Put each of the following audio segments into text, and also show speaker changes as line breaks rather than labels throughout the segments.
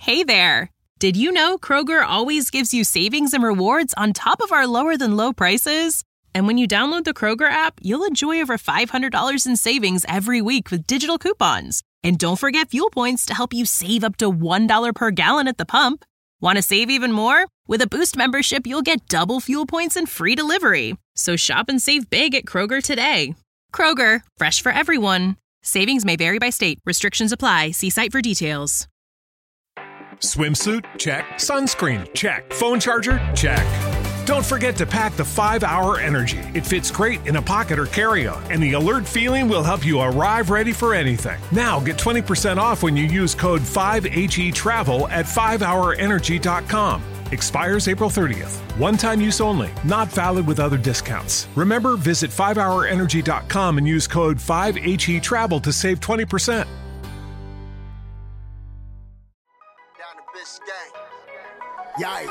Hey there! Did you know Kroger always gives you savings and rewards on top of our lower-than-low prices? And when you download the Kroger app, you'll enjoy over $500 in savings every week with digital coupons. And don't forget fuel points to help you save up to $1 per gallon at the pump. Want to save even more? With a Boost membership, you'll get double fuel points and free delivery. So shop and save big at Kroger today. Kroger, fresh for everyone. Savings may vary by state. Restrictions apply. See site for details.
Swimsuit? Check. Sunscreen? Check. Phone charger? Check. Don't forget to pack the 5-Hour Energy. It fits great in a pocket or carry-on, and the alert feeling will help you arrive ready for anything. Now get 20% off when you use code 5HETRAVEL at 5hourenergy.com. Expires April 30th. One-time use only. Not valid with other discounts. Remember, visit 5hourenergy.com and use code 5HETRAVEL to save 20%.
Yikes.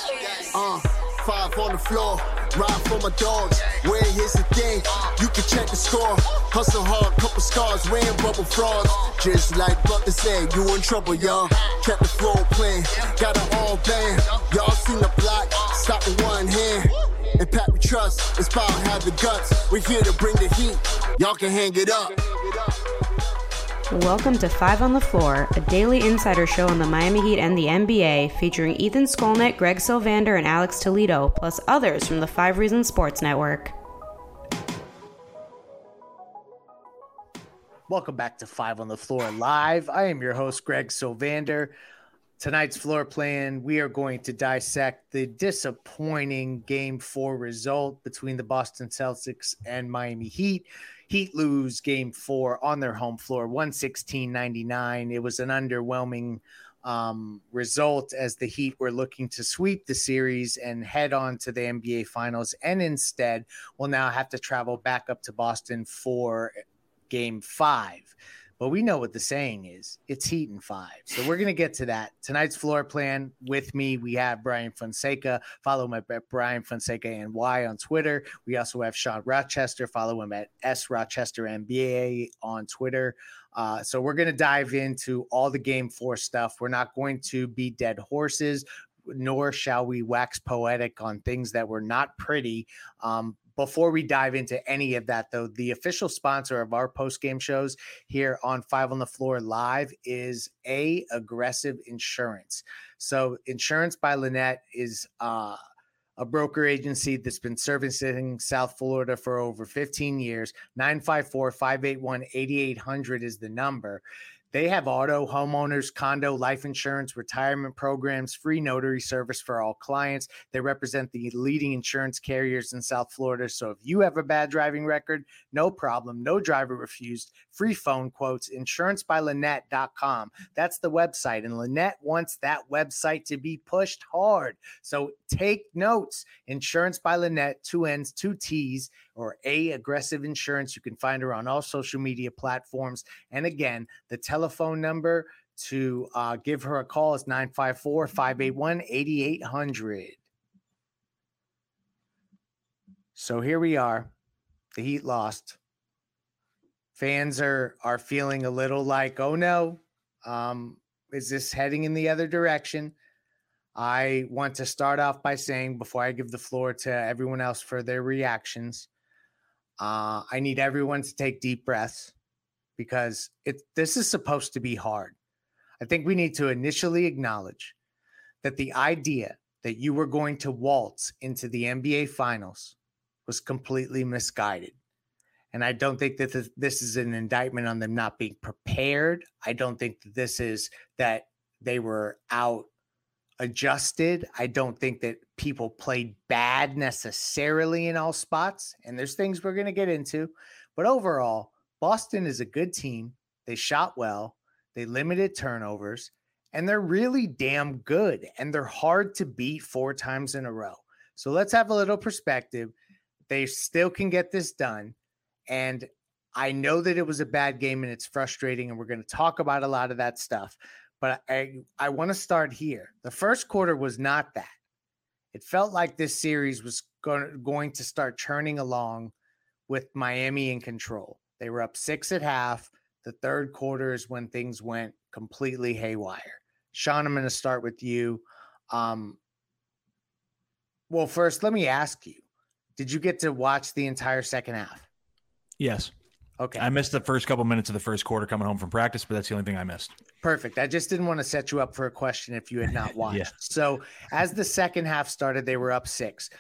5 on the floor, ride for my dogs. Where here's the thing, you can check the score. Hustle hard, couple scars, wearing rubber frauds. Just like Butler said, you in trouble, y'all. Kept the flow playing, got it all banned. Y'all seen the block, stop with one hand. And Pat we trust, it's power, have the guts. We're here to bring the heat, y'all can hang it up.
Welcome to 5 on the Floor, a daily insider show on the Miami Heat and the NBA, featuring Ethan Skolnick, Greg Sylvander, and Alex Toledo, plus others from the 5 Reasons Sports Network.
Welcome back to 5 on the Floor Live. I am your host, Greg Sylvander. Tonight's floor plan, we are going to dissect the disappointing Game 4 result between the Boston Celtics and Miami Heat. Heat lose Game 4 on their home floor, 116-99. It was an underwhelming result as the Heat were looking to sweep the series and head on to the NBA Finals, and instead will now have to travel back up to Boston for Game 5. But we know what the saying is. It's Heat in 5. So we're going to get to that. Tonight's floor plan with me, we have Brian Fonseca. Follow him at Brian Fonseca NY on Twitter. We also have Sean Rochester. Follow him at S Rochester NBA on Twitter. So we're going to dive into all the Game 4 stuff. We're not going to be dead horses, nor shall we wax poetic on things that were not pretty. Before we dive into any of that, though, the official sponsor of our post-game shows here on 5 on the Floor Live is Aggressive Insurance. So Insurance by Lynette is a broker agency that's been servicing South Florida for over 15 years. 954-581-8800 is the number. They have auto, homeowners, condo, life insurance, retirement programs, free notary service for all clients. They represent the leading insurance carriers in South Florida. So if you have a bad driving record, no problem. No driver refused. Free phone quotes. InsuranceByLynette.com. That's the website. And Lynette wants that website to be pushed hard. So take notes. Insurance by Lynette, 2 N's, 2 T's, or Aggressive Insurance. You can find her on all social media platforms. And again, the telephone number to give her a call is 954-581-8800. So here we are. The Heat lost. Fans are feeling a little like, oh no, is this heading in the other direction? I want to start off by saying, before I give the floor to everyone else for their reactions, I need everyone to take deep breaths, because this is supposed to be hard. I think we need to initially acknowledge that the idea that you were going to waltz into the NBA Finals was completely misguided. And I don't think that this is an indictment on them not being prepared. I don't think that this is that they were out adjusted. I don't think that people played bad necessarily in all spots. And there's things we're going to get into. But overall, Boston is a good team. They shot well. They limited turnovers. And they're really damn good. And they're hard to beat 4 times in a row. So let's have a little perspective. They still can get this done. And I know that it was a bad game and it's frustrating. And we're going to talk about a lot of that stuff. But I want to start here. The first quarter was not that. It felt like this series was going to start churning along with Miami in control. They were up 6 at half. The third quarter is when things went completely haywire. Sean, I'm going to start with you. Well, first, let me ask you, did you get to watch the entire second half?
Yes.
Okay.
I missed the first couple minutes of the first quarter coming home from practice, but that's the only thing I missed.
Perfect. I just didn't want to set you up for a question if you had not watched.
Yeah.
So as the second half started, they were up 6.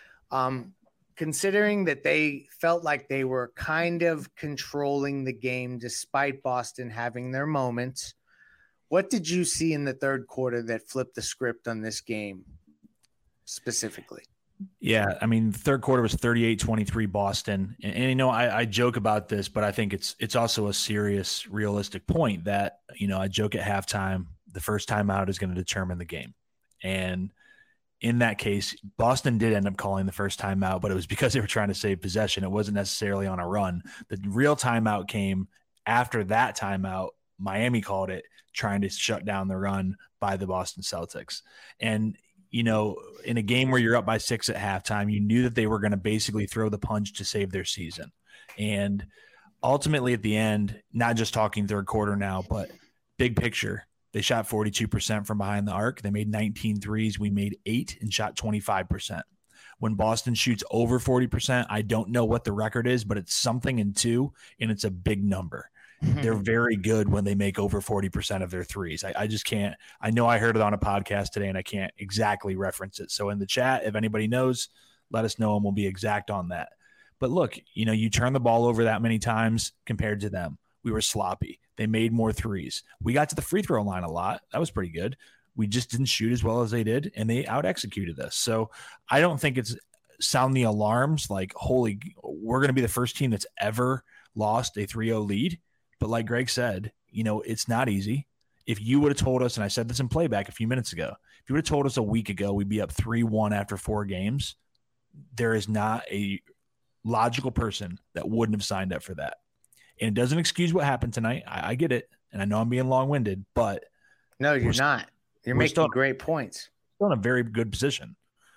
Considering that they felt like they were kind of controlling the game despite Boston having their moments, what did you see in the third quarter that flipped the script on this game specifically?
Yeah, I mean, the third quarter was 38-23 Boston. And I joke about this, but I think it's also a serious, realistic point that, I joke at halftime, the first timeout is going to determine the game. And in that case, Boston did end up calling the first timeout, but it was because they were trying to save possession. It wasn't necessarily on a run. The real timeout came after that timeout. Miami called it, trying to shut down the run by the Boston Celtics. And in a game where you're up by 6 at halftime, you knew that they were going to basically throw the punch to save their season. And ultimately at the end, not just talking third quarter now, but big picture, they shot 42% from behind the arc. They made 19 threes. We made 8 and shot 25%. When Boston shoots over 40%, I don't know what the record is, but it's something in 2, and it's a big number. They're very good when they make over 40% of their threes. I just can't. I know I heard it on a podcast today, and I can't exactly reference it. So in the chat, if anybody knows, let us know, and we'll be exact on that. But look, you turn the ball over that many times compared to them. We were sloppy. They made more threes. We got to the free throw line a lot. That was pretty good. We just didn't shoot as well as they did, and they out-executed us. So I don't think it's sound the alarms like, holy, we're going to be the first team that's ever lost a 3-0 lead. But like Greg said, it's not easy. If you would have told us, and I said this in playback a few minutes ago, if you would have told us a week ago we'd be up 3-1 after 4 games, there is not a logical person that wouldn't have signed up for that. And it doesn't excuse what happened tonight. I get it. And I know I'm being long-winded, but
no, you're not. You're making great points.
Still in a very good position.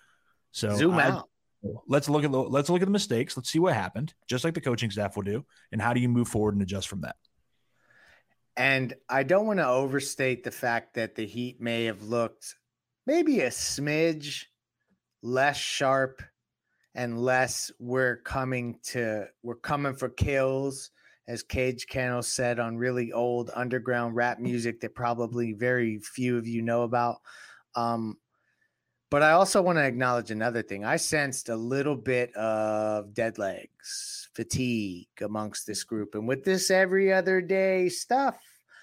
So
zoom out.
Let's look at the mistakes. Let's see what happened, just like the coaching staff will do. And how do you move forward and adjust from that?
And I don't want to overstate the fact that the Heat may have looked maybe a smidge less sharp and less we're coming for kills, as Cage Cano said on really old underground rap music that probably very few of you know about. But I also want to acknowledge another thing. I sensed a little bit of dead legs, fatigue amongst this group. And with this every other day stuff,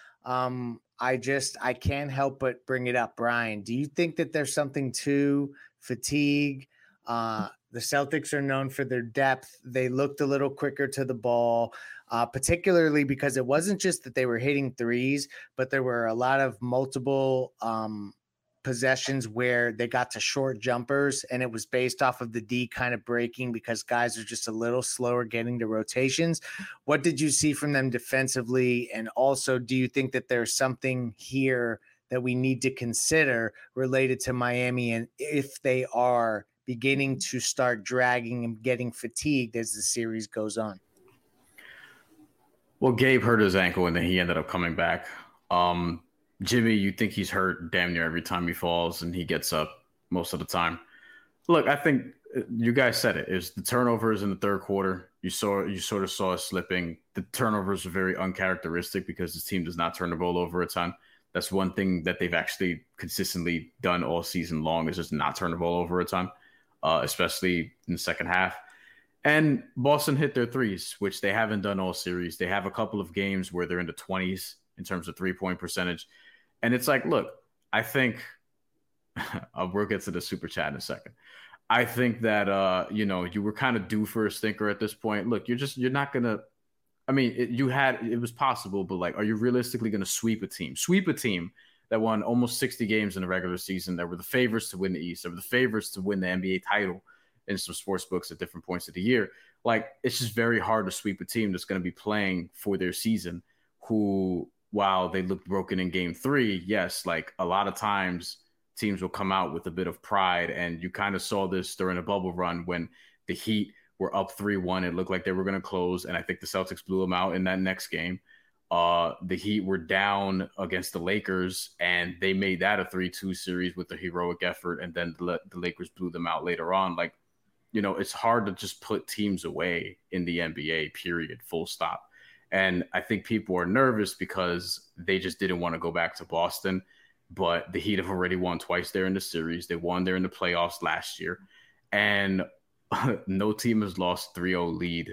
I can't help but bring it up. Brian, do you think that there's something to fatigue? The Celtics are known for their depth. They looked a little quicker to the ball, particularly because it wasn't just that they were hitting threes, but there were a lot of multiple possessions where they got to short jumpers, and it was based off of the D kind of breaking because guys are just a little slower getting to rotations. What did you see from them defensively? And also, do you think that there's something here that we need to consider related to Miami, and if they are beginning to start dragging and getting fatigued as the series goes on?
Well, Gabe hurt his ankle and then he ended up coming back. Jimmy, you think he's hurt damn near every time he falls, and he gets up most of the time. Look, I think you guys said it. It was the turnovers in the third quarter. You sort of saw us slipping. The turnovers are very uncharacteristic because this team does not turn the ball over a ton. That's one thing that they've actually consistently done all season long, is just not turn the ball over a ton, especially in the second half. And Boston hit their threes, which they haven't done all series. They have a couple of games where they're in the 20s in terms of three-point percentage. And it's like, look, I think we'll get to the super chat in a second. I think that, you were kind of due for a stinker at this point. Look, you're not going to, I mean, it was possible, but like, are you realistically going to sweep a team that won almost 60 games in the regular season, that were the favorites to win the East, that were the favorites to win the NBA title in some sports books at different points of the year? Like, it's just very hard to sweep a team that's going to be playing for their season, who, while they looked broken in game 3, yes, like a lot of times teams will come out with a bit of pride. And you kind of saw this during a bubble run when the Heat were up 3-1. It looked like they were going to close. And I think the Celtics blew them out in that next game. The Heat were down against the Lakers, and they made that a 3-2 series with a heroic effort, and then the Lakers blew them out later on. Like, it's hard to just put teams away in the NBA, period, full stop. And I think people are nervous because they just didn't want to go back to Boston. But the Heat have already won twice there in the series. They won there in the playoffs last year. And no team has lost 3-0 lead.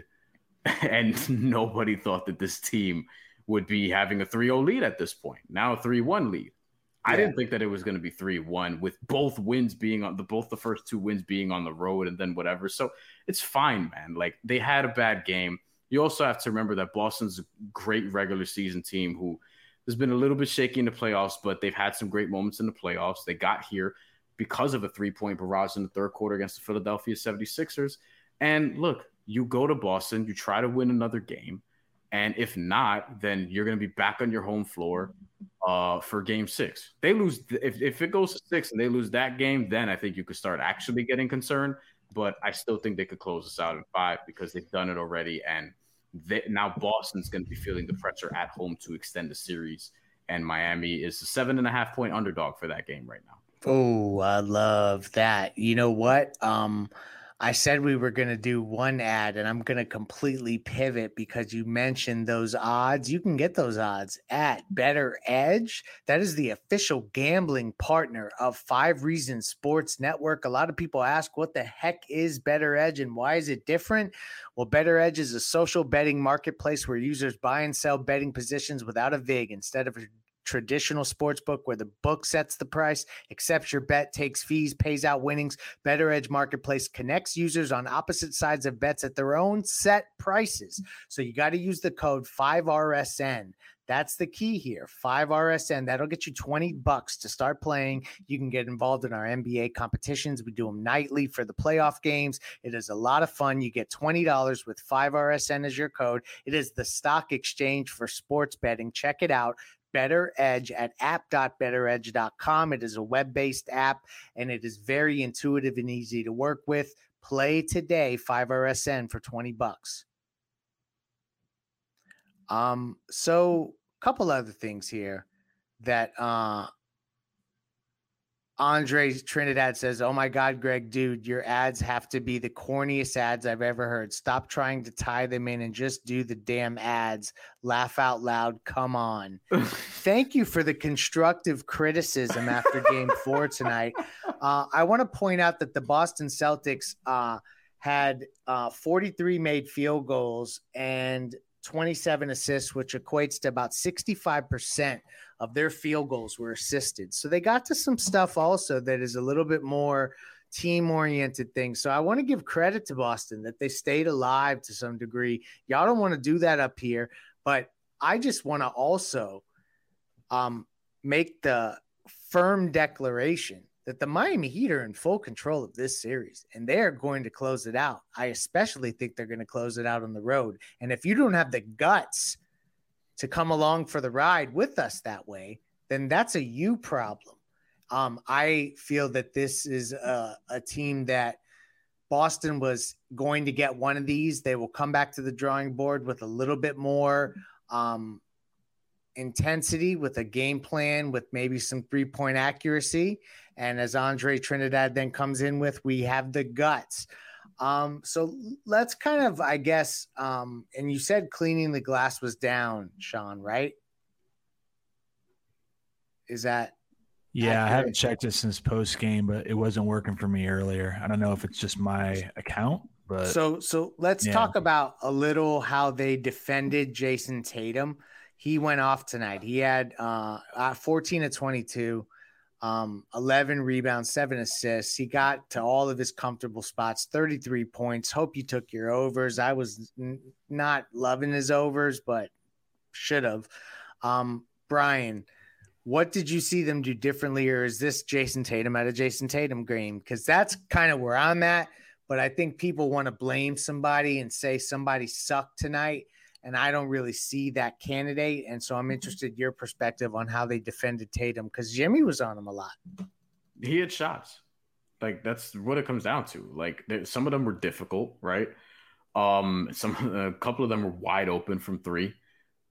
And nobody thought that this team would be having a 3-0 lead at this point. Now a 3-1 lead. Yeah. I didn't think that it was going to be 3-1 with both wins being on both the first two wins being on the road and then whatever. So it's fine, man. Like, they had a bad game. You also have to remember that Boston's a great regular season team who has been a little bit shaky in the playoffs, but they've had some great moments in the playoffs. They got here because of a 3-point barrage in the third quarter against the Philadelphia 76ers. And look, you go to Boston, you try to win another game. And if not, then you're going to be back on your home floor for game 6. They lose. If it goes to 6 and they lose that game, then I think you could start actually getting concerned. But I still think they could close this out in 5 because they've done it already. And now Boston's going to be feeling the pressure at home to extend the series. And Miami is a 7.5-point underdog for that game right now.
Oh, I love that. You know what? I said we were going to do one ad, and I'm going to completely pivot because you mentioned those odds. You can get those odds at Better Edge. That is the official gambling partner of 5 Reasons Sports Network. A lot of people ask, what the heck is Better Edge and why is it different? Well, Better Edge is a social betting marketplace where users buy and sell betting positions without a VIG instead of a traditional sports book where the book sets the price, accepts your bet, takes fees, pays out winnings. Better Edge Marketplace connects users on opposite sides of bets at their own set prices. So you got to use the code 5RSN. That's the key here. 5RSN. That'll get you $20 to start playing. You can get involved in our NBA competitions. We do them nightly for the playoff games. It is a lot of fun. You get $20 with 5RSN as your code. It is the stock exchange for sports betting. Check it out. Better Edge at app.betteredge.com. It is a web-based app, and it is very intuitive and easy to work with. Play today, 5RSN for $20. So a couple other things here that Andre Trinidad says, oh my God, Greg, dude, your ads have to be the corniest ads I've ever heard. Stop trying to tie them in and just do the damn ads. Laugh out loud. Come on. Thank you for the constructive criticism after game 4 tonight. I want to point out that the Boston Celtics had 43 made field goals and 27 assists, which equates to about 65% of their field goals were assisted. So they got to some stuff also that is a little bit more team-oriented thing. So I want to give credit to Boston that they stayed alive to some degree. Y'all don't want to do that up here, but I just want to also make the firm declaration that the Miami Heat are in full control of this series, and they are going to close it out. I especially think they're going to close it out on the road. And if you don't have the guts to come along for the ride with us that way, then that's a you problem. I feel that this is a team that Boston was going to get one of these. They will come back to the drawing board with a little bit more intensity, with a game plan, with maybe some 3-point accuracy. And as Andre Trinidad then comes in with, we have the guts. So let's kind of, I guess, and you said cleaning the glass was down, Sean, right? Is that?
Yeah, I haven't checked it since post game, but it wasn't working for me earlier. I don't know if it's just my account, but
so let's talk about a little how they defended Jason Tatum. He went off tonight. He had 14 of 22. 11 rebounds, 7 assists. He got to all of his comfortable spots, 33 points. Hope you took your overs. I was not loving his overs, but should have. Brian, what did you see them do differently, or is this Jason Tatum at a Jason Tatum game? Because that's kind of where I'm at, but I think people want to blame somebody and say somebody sucked tonight. And I don't really see that candidate. And so I'm interested in your perspective on how they defended Tatum, because Jimmy was on him a lot.
He had shots. Like, that's what it comes down to. Like, some of them were difficult, right? A couple of them were wide open from 3.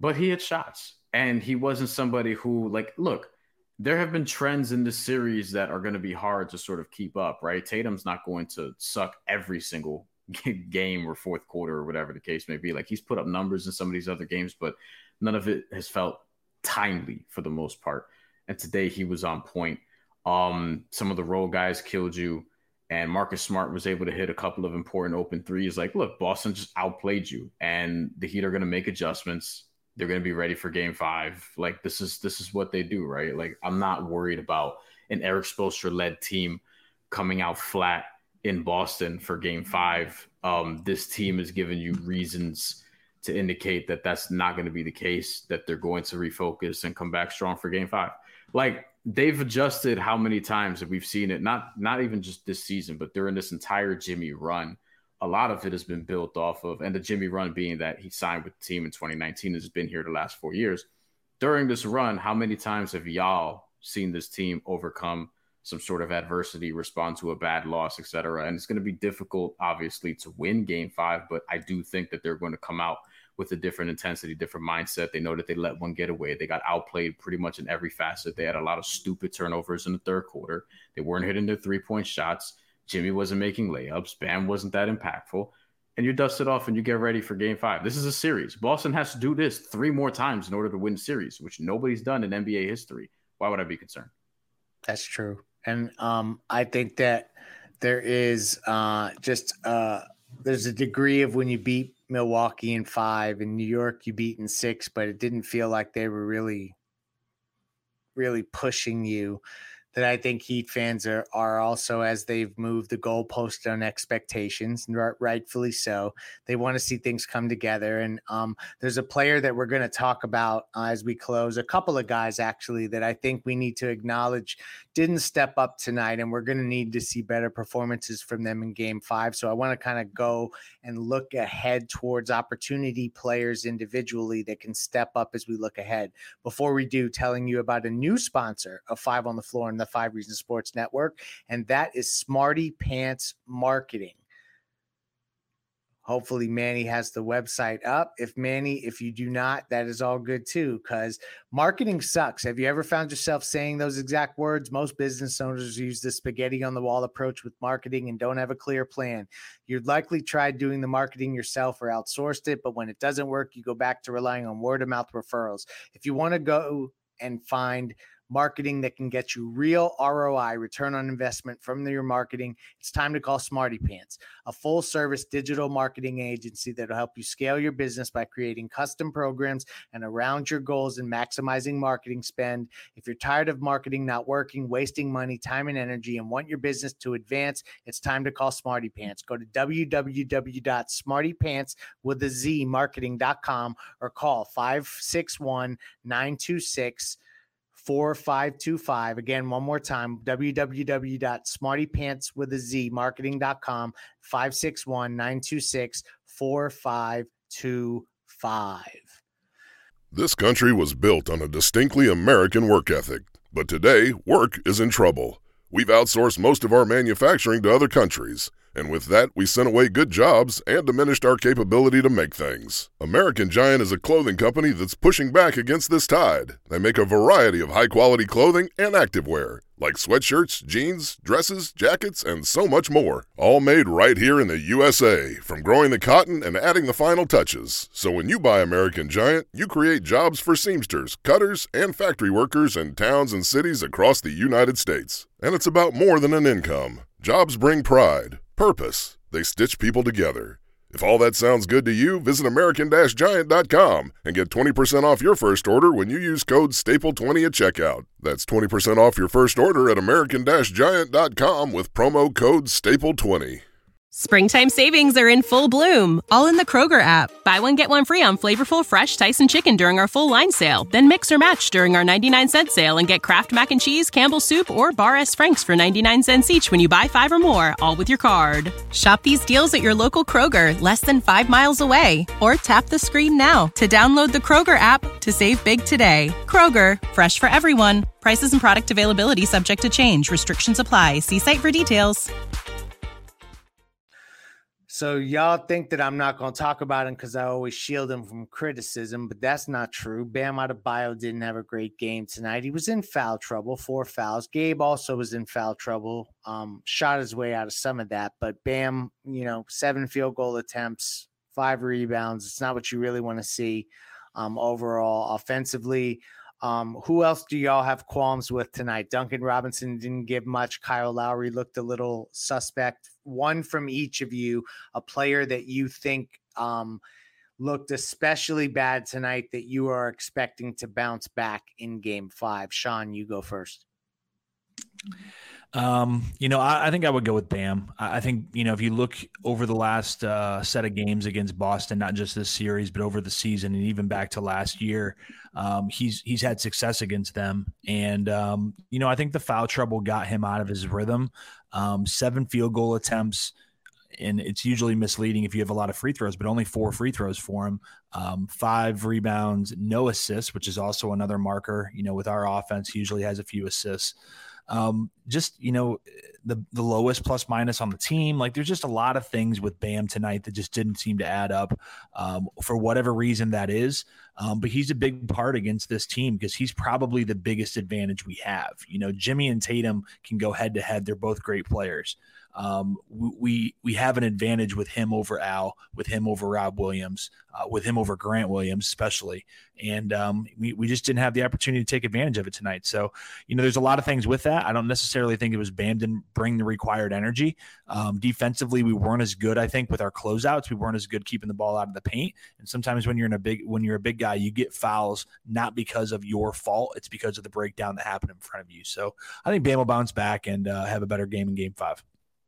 but he hit shots. And he wasn't somebody who, like, look, there have been trends in this series that are going to be hard to sort of keep up, right? Tatum's not going to suck every single game or fourth quarter or whatever the case may be. Like, he's put up numbers in some of these other games, but none of it has felt timely for the most part. And today he was on point. Some of the role guys killed you, and Marcus Smart was able to hit a couple of important open threes. Like, look, Boston just outplayed you, and the Heat are going to make adjustments. They're going to be ready for Game 5. Like, this is what they do, right? Like, I'm not worried about an Eric Spoelstra-led team coming out flat in Boston for Game 5. This team has given you reasons to indicate that that's not going to be the case, that they're going to refocus and come back strong for Game 5. Like, they've adjusted how many times that we've seen it, not even just this season, but during this entire Jimmy run. A lot of it has been built off of, and the Jimmy run being that he signed with the team in 2019 has been here the last 4 years. During this run, how many times have y'all seen this team overcome some sort of adversity, respond to a bad loss, et cetera? And it's going to be difficult, obviously, to win Game 5, but I do think that they're going to come out with a different intensity, different mindset. They know that they let one get away. They got outplayed pretty much in every facet. They had a lot of stupid turnovers in the third quarter. They weren't hitting their three-point shots. Jimmy wasn't making layups. Bam wasn't that impactful. And you dust it off and you get ready for Game 5. This is a series. Boston has to do this 3 more times in order to win the series, which nobody's done in NBA history. Why would I be concerned?
That's true. And I think that there is there's a degree of when you beat Milwaukee in 5, in New York you beat in 6, but it didn't feel like they were really pushing you, that I think Heat fans are also, as they've moved the goalpost on expectations, and rightfully so. They want to see things come together. And there's a player that we're going to talk about as we close, a couple of guys actually that I think we need to acknowledge didn't step up tonight, and we're going to need to see better performances from them in Game 5. So I want to kind of go and look ahead towards opportunity players individually that can step up as we look ahead. Before we do, telling you about a new sponsor of 5 on the Floor and the 5 Reasons Sports Network, and that is Smarty Pants Marketing. Hopefully Manny has the website up. If you do not, that is all good too, because marketing sucks. Have you ever found yourself saying those exact words? Most business owners use the spaghetti on the wall approach with marketing and don't have a clear plan. You'd likely tried doing the marketing yourself or outsourced it, but when it doesn't work, you go back to relying on word of mouth referrals. If you want to go and find marketing that can get you real ROI, return on investment from your marketing, it's time to call Smarty Pants, a full-service digital marketing agency that will help you scale your business by creating custom programs and around your goals and maximizing marketing spend. If you're tired of marketing not working, wasting money, time, and energy, and want your business to advance, it's time to call Smarty Pants. Go to www.smartypants.com or call 561-926 4525. Again, one more time, www.smartypants.marketing.com, 561-926-4525.
This country was built on a distinctly American work ethic, but today, work is in trouble. We've outsourced most of our manufacturing to other countries, and with that, we sent away good jobs and diminished our capability to make things. American Giant is a clothing company that's pushing back against this tide. They make a variety of high-quality clothing and activewear, like sweatshirts, jeans, dresses, jackets, and so much more. All made right here in the USA, from growing the cotton and adding the final touches. So when you buy American Giant, you create jobs for seamsters, cutters, and factory workers in towns and cities across the United States. And it's about more than an income. Jobs bring pride, purpose. They stitch people together. If all that sounds good to you, visit American-Giant.com and get 20% off your first order when you use code STAPLE20 at checkout. That's 20% off your first order at American-Giant.com with promo code STAPLE20.
Springtime savings are in full bloom, all in the Kroger app. Buy one, get one free on flavorful, fresh Tyson chicken during our full line sale. Then mix or match during our 99-cent sale and get Kraft Mac and Cheese, Campbell's Soup, or Bar S. Frank's for 99 cents each when you buy 5 or more, all with your card. Shop these deals at your local Kroger, less than 5 miles away. Or tap the screen now to download the Kroger app to save big today. Kroger, fresh for everyone. Prices and product availability subject to change. Restrictions apply. See site for details.
So y'all think that I'm not going to talk about him because I always shield him from criticism, but that's not true. Bam Adebayo didn't have a great game tonight. He was in foul trouble, 4 fouls. Gabe also was in foul trouble, shot his way out of some of that. But Bam, 7 field goal attempts, 5 rebounds. It's not what you really want to see overall offensively. Who else do y'all have qualms with tonight? Duncan Robinson didn't give much. Kyle Lowry looked a little suspect. One from each of you, a player that you think looked especially bad tonight that you are expecting to bounce back in game 5. Sean, you go first.
I think I would go with Bam. I think, if you look over the last set of games against Boston, not just this series, but over the season and even back to last year, he's had success against them. And, I think the foul trouble got him out of his rhythm. 7 field goal attempts, and it's usually misleading if you have a lot of free throws, but only 4 free throws for him. 5 rebounds, no assists, which is also another marker. With our offense, he usually has a few assists. The lowest plus minus on the team. Like, there's just a lot of things with Bam tonight that just didn't seem to add up for whatever reason that is. But he's a big part against this team because he's probably the biggest advantage we have. Jimmy and Tatum can go head to head. They're both great players. We have an advantage with him over Al, with him over Rob Williams, with him over Grant Williams, especially. And we just didn't have the opportunity to take advantage of it tonight. So, there's a lot of things with that. I don't necessarily think it was Bam didn't bring the required energy. Defensively, we weren't as good, I think, with our closeouts. We weren't as good keeping the ball out of the paint. And sometimes when you're a big guy, you get fouls, not because of your fault. It's because of the breakdown that happened in front of you. So I think Bam will bounce back and have a better game in game 5.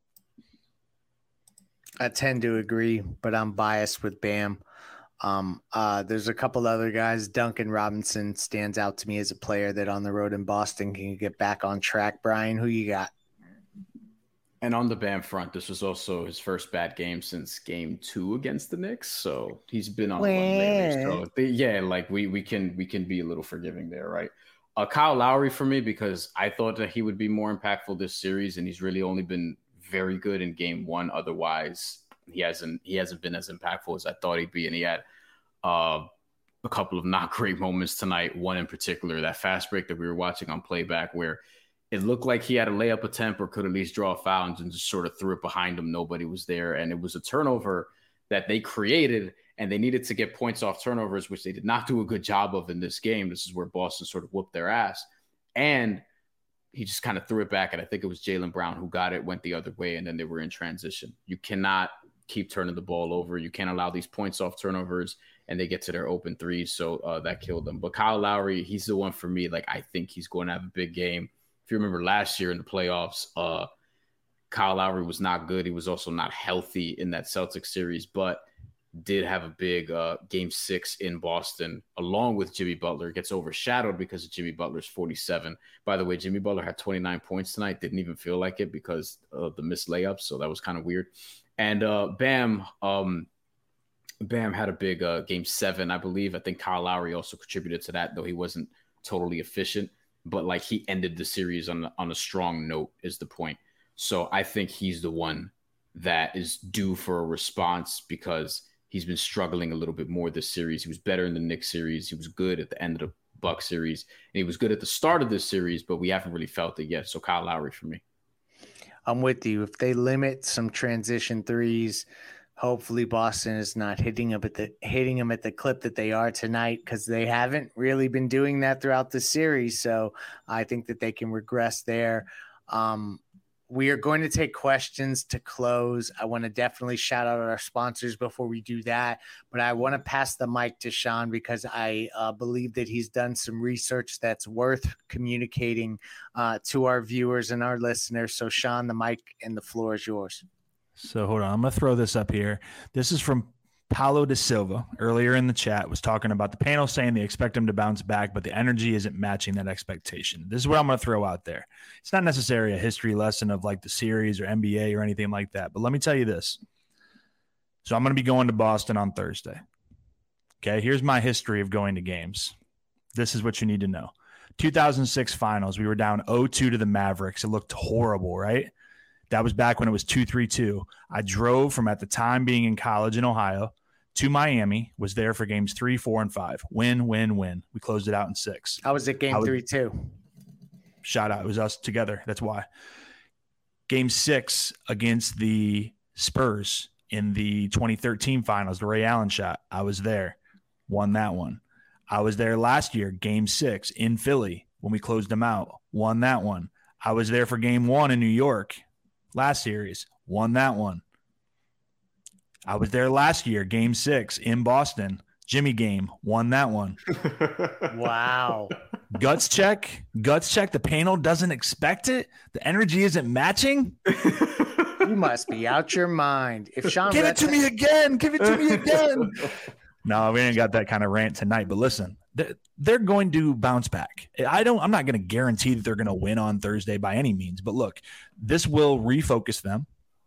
I tend to agree, but I'm biased with Bam. There's a couple other guys. Duncan Robinson stands out to me as a player that on the road in Boston can get back on track. Brian, who you got?
And on the Bam front, this was also his first bad game since game 2 against the Knicks. So he's been on the run lately. So we can be a little forgiving there, right? Kyle Lowry for me, because I thought that he would be more impactful this series, and he's really only been very good in game 1. Otherwise, he hasn't been as impactful as I thought he'd be. And he had a couple of not great moments tonight. One in particular, that fast break that we were watching on playback, where it looked like he had a layup attempt or could at least draw a foul and just sort of threw it behind him. Nobody was there. And it was a turnover that they created, and they needed to get points off turnovers, which they did not do a good job of in this game. This is where Boston sort of whooped their ass. And he just kind of threw it back, and I think it was Jaylen Brown who got it, went the other way, and then they were in transition. You cannot keep turning the ball over. You can't allow these points off turnovers, and they get to their open threes, so that killed them. But Kyle Lowry, he's the one for me. Like, I think he's going to have a big game. If you remember last year in the playoffs, Kyle Lowry was not good. He was also not healthy in that Celtics series, but did have a big game 6 in Boston along with Jimmy Butler. Gets overshadowed because of Jimmy Butler's 47. By the way, Jimmy Butler had 29 points tonight. Didn't even feel like it because of the missed layups. So that was kind of weird. And Bam had a big game 7, I believe. I think Kyle Lowry also contributed to that, though he wasn't totally efficient. But like, he ended the series on a strong note is the point. So I think he's the one that is due for a response because he's been struggling a little bit more this series. He was better in the Knicks series. He was good at the end of the Bucks series. And he was good at the start of this series, but we haven't really felt it yet. So Kyle Lowry for me.
I'm with you. If they limit some transition threes, hopefully Boston is not hitting them at the clip that they are tonight, because they haven't really been doing that throughout the series. So I think that they can regress there. We are going to take questions to close. I want to definitely shout out our sponsors before we do that, but I want to pass the mic to Sean because I believe that he's done some research that's worth communicating to our viewers and our listeners. So Sean, the mic and the floor is yours.
So hold on, I'm going to throw this up here. This is from Paulo da Silva. Earlier in the chat was talking about the panel saying they expect him to bounce back, but the energy isn't matching that expectation. This is what I'm going to throw out there. It's not necessarily a history lesson of like the series or NBA or anything like that, but let me tell you this. So I'm going to be going to Boston on Thursday. Okay, here's my history of going to games. This is what you need to know. 2006 finals, we were down 0-2 to the Mavericks. It looked horrible, right? That was back when it was 2-3-2. I drove from at the time being in college in Ohio to Miami, was there for games 3, 4, and 5. Win. We closed it out in 6.
I was at game 3 too.
Shout out. It was us together. That's why. Game 6 against the Spurs in the 2013 finals, the Ray Allen shot. I was there. Won that one. I was there last year, game 6 in Philly when we closed them out. Won that one. I was there for game 1 in New York last series. Won that one. I was there last year, game 6 in Boston. Jimmy game. Won that one.
Wow.
Guts check. The panel doesn't expect it. The energy isn't matching.
You must be out your mind. If Sean
Give it to me again. No, we ain't got that kind of rant tonight. But listen, they're going to bounce back. I'm not going to guarantee that they're going to win on Thursday by any means. But look, this will refocus them.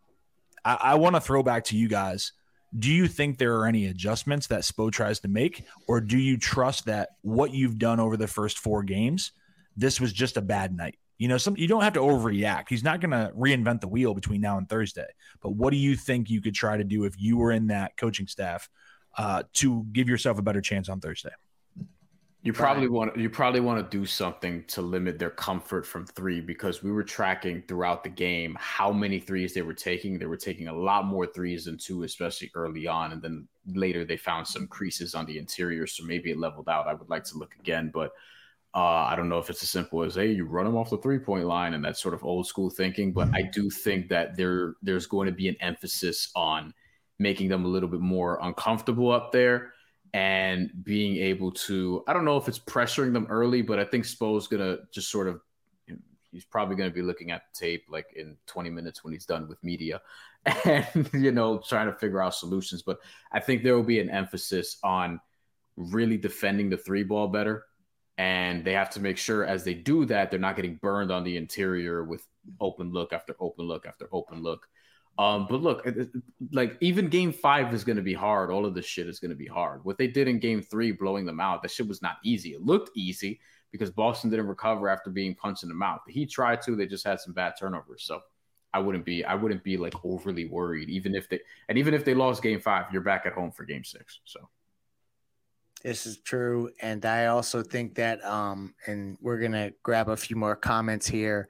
I want to throw back to you guys. Do you think there are any adjustments that Spo tries to make, or do you trust that what you've done over the first 4 games, this was just a bad night? You don't have to overreact. He's not going to reinvent the wheel between now and Thursday. But what do you think you could try to do if you were in that coaching staff to give yourself a better chance on Thursday?
You probably want to do something to limit their comfort from 3, because we were tracking throughout the game how many threes they were taking. They were taking a lot more threes than 2, especially early on. And then later they found some creases on the interior. So maybe it leveled out. I would like to look again, but I don't know if it's as simple as, hey, you run them off the 3-point line, and that's sort of old school thinking. But I do think that there's going to be an emphasis on making them a little bit more uncomfortable up there and being able to, I don't know if it's pressuring them early, but I think Spo's going to just sort of, he's probably going to be looking at the tape like in 20 minutes when he's done with media and, trying to figure out solutions. But I think there will be an emphasis on really defending the 3 ball better. And they have to make sure as they do that, they're not getting burned on the interior with open look after open look after open look. But look, like even game 5 is going to be hard. All of this shit is going to be hard. What they did in game 3, blowing them out, that shit was not easy. It looked easy because Boston didn't recover after being punched in the mouth. He tried to, they just had some bad turnovers. So I wouldn't be like overly worried. Even if they lost game 5, you're back at home for game 6. So
this is true. And I also think that, and we're going to grab a few more comments here.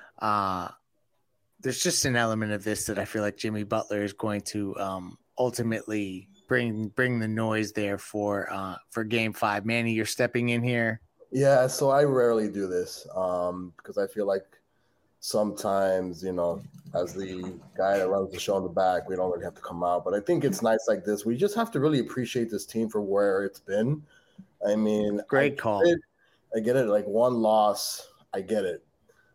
There's just an element of this that I feel like Jimmy Butler is going to ultimately bring the noise there for game 5. Manny, you're stepping in here.
Yeah, so I rarely do this because I feel like sometimes, as the guy that runs the show in the back, we don't really have to come out. But I think it's nights like this. We just have to really appreciate this team for where it's been. I mean,
great call.
I get it. Like one loss, I get it.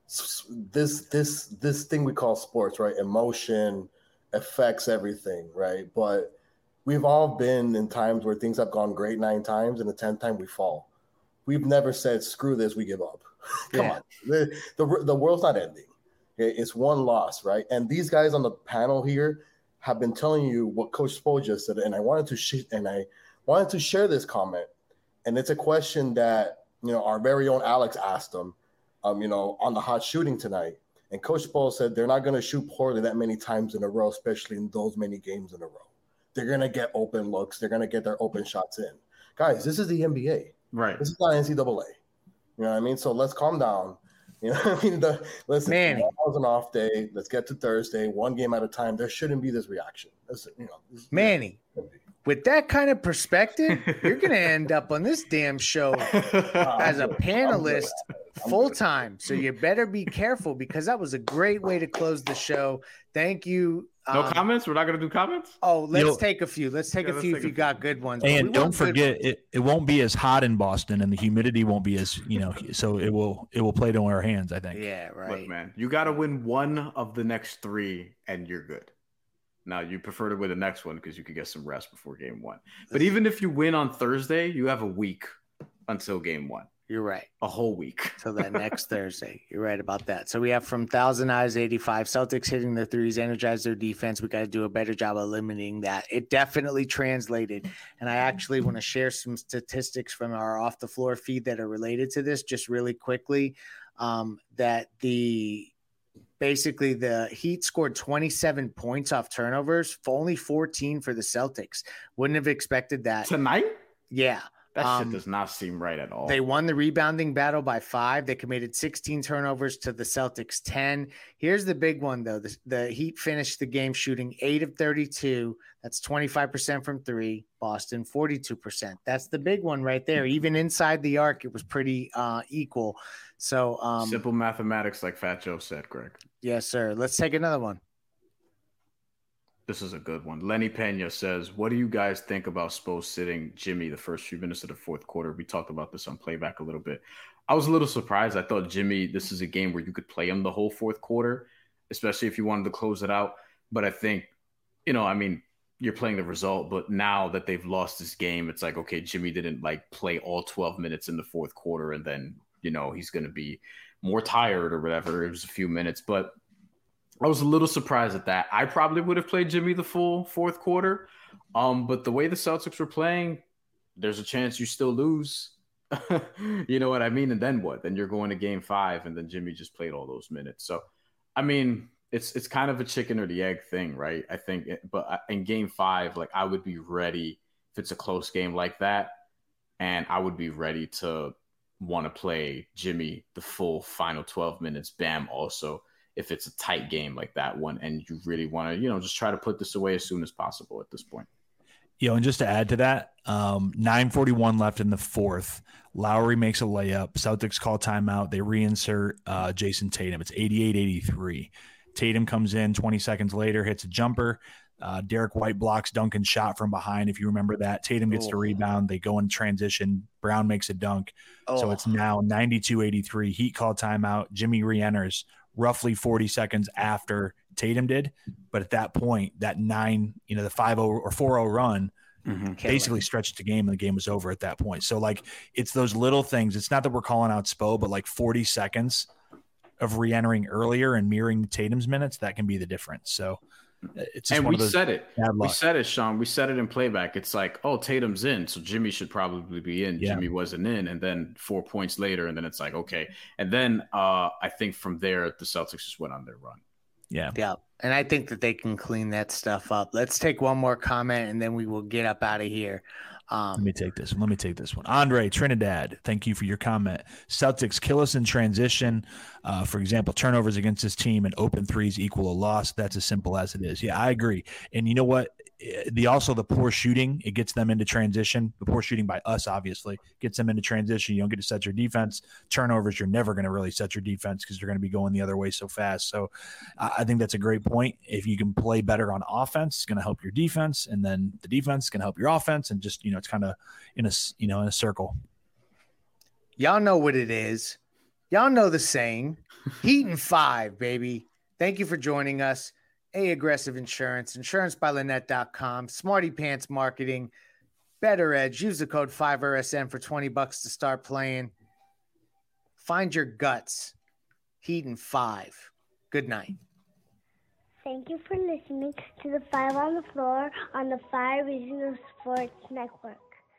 This thing we call sports, right? Emotion affects everything, right? But we've all been in times where things have gone great 9 times, and the 10th time we fall. We've never said, screw this, we give up. Come on. The world's not ending. Okay? It's one loss, right? And these guys on the panel here have been telling you what Coach Spo just said, and I wanted to share this comment. And it's a question that, our very own Alex asked him. On the hot shooting tonight. And Coach Spo said they're not going to shoot poorly that many times in a row, especially in those many games in a row. They're going to get open looks. They're going to get their open shots in. Guys, this is the NBA.
Right.
This is not NCAA. You know what I mean? So let's calm down. You know what I mean? Listen,
Manny.
That was an off day. Let's get to Thursday, one game at a time. There shouldn't be this reaction.
Manny, with that kind of perspective, you're going to end up on this damn show as a panelist full-time. So you better be careful because that was a great way to close the show. Thank you.
No comments? We're not going to do comments?
Oh, let's take a few. Let's take a few if you got good ones.
And don't forget, it won't be as hot in Boston, and the humidity won't be as, so it will play to our hands, I think.
Yeah, right.
Look, man, you got to win one of the next 3, and you're good. Now, you prefer to win the next one because you could get some rest before game 1. But even if you win on Thursday, you have a week until game 1.
You're right.
A whole week.
Till that next Thursday. You're right about that. So we have from Thousand Eyes 85, Celtics hitting their threes, energize their defense. We got to do a better job of limiting that. It definitely translated. And I actually want to share some statistics from our off the floor feed that are related to this just really quickly. That the basically the Heat scored 27 points off turnovers, only 14 for the Celtics. Wouldn't have expected that.
Tonight?
Yeah.
That shit does not seem right at all.
They won the rebounding battle by 5. They committed 16 turnovers to the Celtics 10. Here's the big one, though. The Heat finished the game shooting 8 of 32. That's 25% from 3. Boston, 42%. That's the big one right there. Even inside the arc, it was pretty equal. So
simple mathematics, like Fat Joe said, Greg.
Yes, sir. Let's take another one.
This is a good one. Lenny Pena says, what do you guys think about Spo sitting Jimmy the first few minutes of the fourth quarter? We talked about this on Playback a little bit. I was a little surprised. I thought Jimmy, this is a game where you could play him the whole fourth quarter, especially if you wanted to close it out. But I think, you're playing the result. But now that they've lost this game, it's like, okay, Jimmy didn't play all 12 minutes in the fourth quarter. And then, he's going to be more tired or whatever. It was a few minutes. But I was a little surprised at that. I probably would have played Jimmy the full fourth quarter. But the way the Celtics were playing, there's a chance you still lose. You know what I mean? And then what? Then you're going to game 5, and then Jimmy just played all those minutes. So, it's kind of a chicken or the egg thing, right? I think, but in game 5, I would be ready if it's a close game like that. And I would be ready to want to play Jimmy the full final 12 minutes. Bam also, if it's a tight game like that one, and you really want to, just try to put this away as soon as possible at this point.
And just to add to that, 9:41 left in the fourth. Lowry makes a layup. Celtics call timeout. They reinsert Jason Tatum. It's 88-83. Tatum comes in 20 seconds later, hits a jumper. Derek White blocks Duncan's shot from behind, if you remember that. Tatum gets the rebound. They go in transition. Brown makes a dunk. So it's now 92-83. Heat call timeout. Jimmy re-enters roughly 40 seconds after Tatum did. But at that point, that the 5-0 or 4-0 run basically stretched the game, and the game was over at that point. So, it's those little things. It's not that we're calling out Spo, but 40 seconds of re-entering earlier and mirroring Tatum's minutes, that can be the difference. So it's just
we said it. We said it, Sean. We said it in Playback. It's Tatum's in, so Jimmy should probably be in. Yeah. Jimmy wasn't in, and then 4 points later, and then it's okay. And then I think from there, the Celtics just went on their run.
Yeah.
Yeah. And I think that they can clean that stuff up. Let's take one more comment, and then we will get up out of here.
Let me take this one. Andre Trinidad, thank you for your comment. Celtics kill us in transition. For example, turnovers against this team and open threes equal a loss. That's as simple as it is. Yeah, I agree. And you know what? The poor shooting, it gets them into transition. The poor shooting by us, obviously, gets them into transition. You don't get to set your defense. Turnovers, you're never going to really set your defense because you're going to be going the other way so fast. So I think that's a great point. If you can play better on offense, it's going to help your defense, and then the defense is going to help your offense, and just it's kind of in a circle.
Y'all know what it is. Y'all know the saying. Heat and 5, baby. Thank you for joining us. Aggressive Insurance, insurancebyLynette.com, Smarty Pants Marketing, Better Edge. Use the code 5RSN for $20 to start playing. Find your guts. Heat and 5. Good night.
Thank you for listening to the 5 on the Floor on the 5 Regional Sports Network.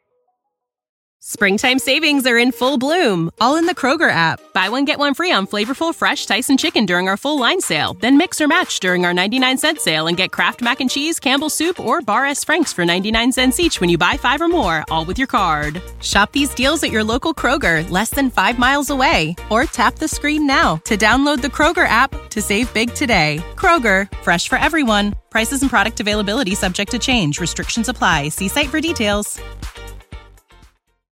Springtime savings are in full bloom, all in the Kroger app. Buy one, get one free on flavorful, fresh Tyson chicken during our full line sale. Then mix or match during our 99-cent sale and get Kraft Mac and Cheese, Campbell's Soup, or Bar S. Frank's for 99 cents each when you buy 5 or more, all with your card. Shop these deals at your local Kroger, less than 5 miles away. Or tap the screen now to download the Kroger app to save big today. Kroger, fresh for everyone. Prices and product availability subject to change. Restrictions apply. See site for details.